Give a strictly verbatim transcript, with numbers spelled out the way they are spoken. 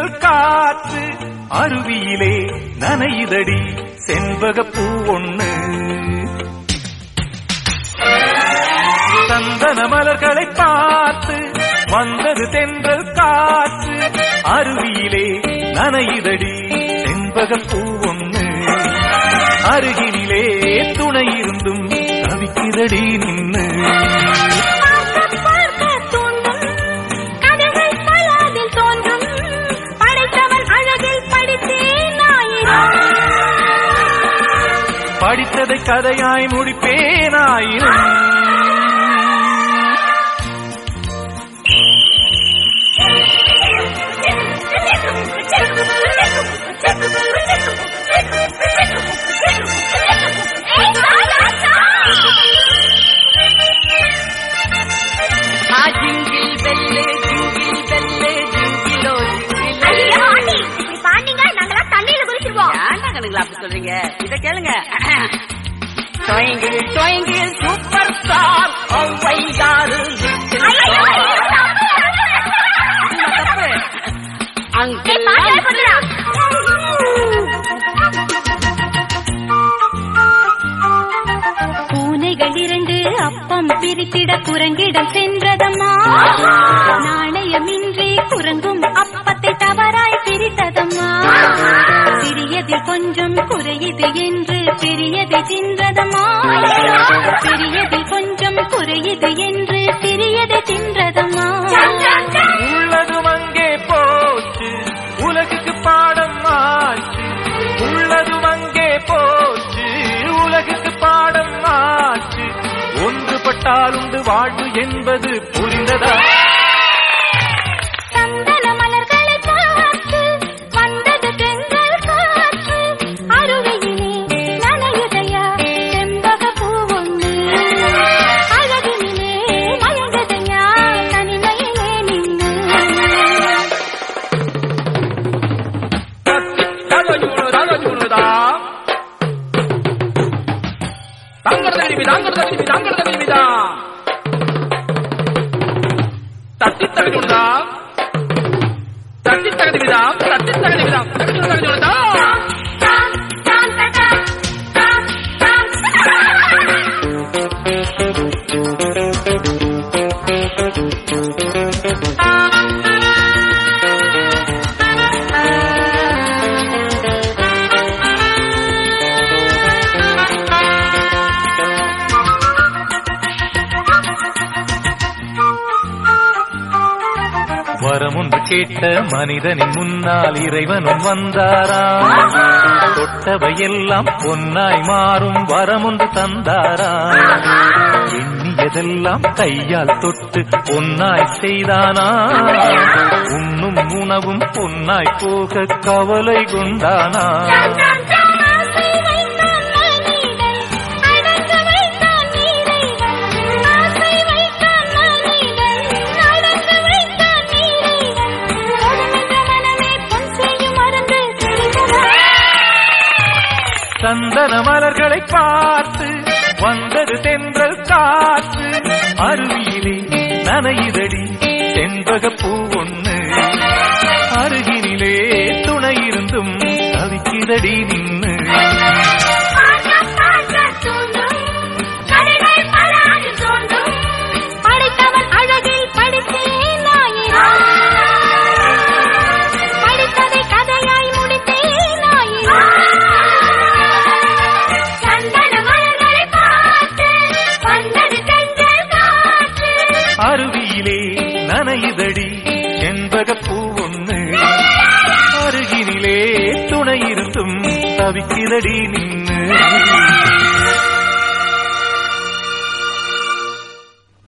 தென்றல் காற்று அருவியிலே நனையுதடி செண்பகப்பூ ஒண்ணு. சந்தன மலர்களை பார்த்து வந்தது தென்றல் காற்று அருவியிலே நனையுதடி செண்பகப்பூ ஒண்ணு. அருகினிலே துணை இருந்தும் தவிக்குதடி நின்னு. படித்ததை கதையாய் முடிப்பேனாயினும் சொல்றீங்க இத கேளுங்க. சூப்பர் ஸ்டார் பூனைகள் இரண்டு அப்பம் பிரித்திட குரங்கிடம் சென்றதம்மா. நாணயமின்றி குரங்கும் அப்பத்தை தவறாய் பிரித்ததம்மா. சிறியதில் கொஞ்சம் குறையுது என்று பெரியதை தின்றதம்மா. பெரியதில் கொஞ்சம் குறையுது என்று சிறியதை தின்றதம்மா. உள்ளதும் அங்கே போச்சு உலகுக்கு பாடம் ஆச்சு. உள்ளதும் அங்கே போச்சு உலகுக்கு பாடம் ஆச்சு. ஒன்றுபட்டால் உண்டு வாழ்வு என்பது புரிந்ததா? தட்டி தகுதிடா தட்டி தகுதிடா தட்டி தகுதிடா தகுதிடா. வரமொன்று கேட்ட மனிதனின் முன்னால் இறைவனும் வந்தாராம். தொட்டவையெல்லாம் பொன்னாய் மாறும் வரமொன்று தந்தாராம். எண்ணியதெல்லாம் கையால் தொட்டு பொன்னாய் செய்தானா. உண்ணும் உணவும் பொன்னாய் போக கவலை கொண்டானா. சந்தன மலர்களை பார்த்து வந்தது தென்றல் காற்று அருவியிலே நனையுதடி செண்பகப்பூ ஒண்ணு. அருகினிலே துணை இருந்தும் தவிக்குதடி நின்னு. அருவியிலே நனையுதடி செண்பகப்பூ ஒண்ணு. அருகினிலே துணை இருந்தும் தவிக்குதடி நின்னு.